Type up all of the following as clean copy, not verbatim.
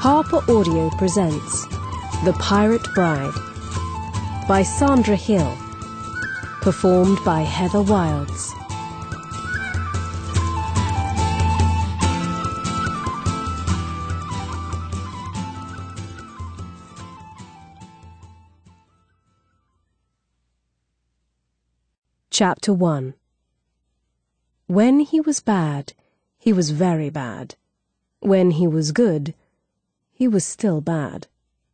Harper Audio presents The Pirate Bride by Sandra Hill, performed by Heather Wilds. Chapter 1. When he was bad, he was very bad. When he was good, he was still bad.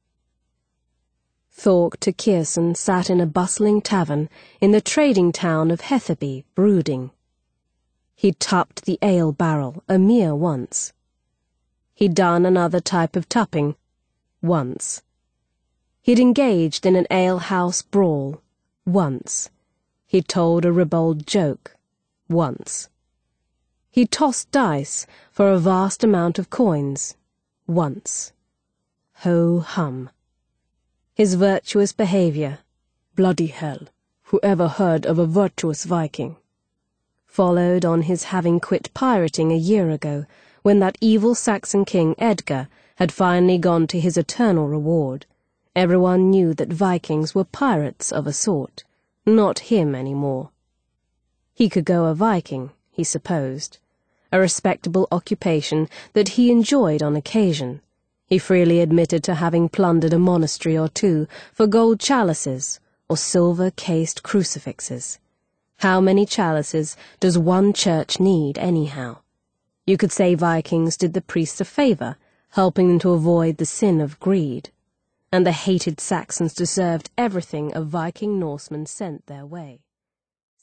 Thorke de Kierson sat in a bustling tavern in the trading town of Heatherby, brooding. He'd tupped the ale barrel a mere once. He'd done another type of tupping once. He'd engaged in an alehouse brawl once. He'd told a ribald joke once. He'd tossed dice for a vast amount of coins once. Ho-hum. His virtuous behaviour, bloody hell, who ever heard of a virtuous Viking, followed on his having quit pirating a year ago, when that evil Saxon king Edgar had finally gone to his eternal reward. Everyone knew that Vikings were pirates of a sort, not him any more. He could go a Viking, he supposed, a respectable occupation that he enjoyed on occasion. He freely admitted to having plundered a monastery or two for gold chalices or silver-cased crucifixes. How many chalices does one church need, anyhow? You could say Vikings did the priests a favour, helping them to avoid the sin of greed, and the hated Saxons deserved everything a Viking Norseman sent their way.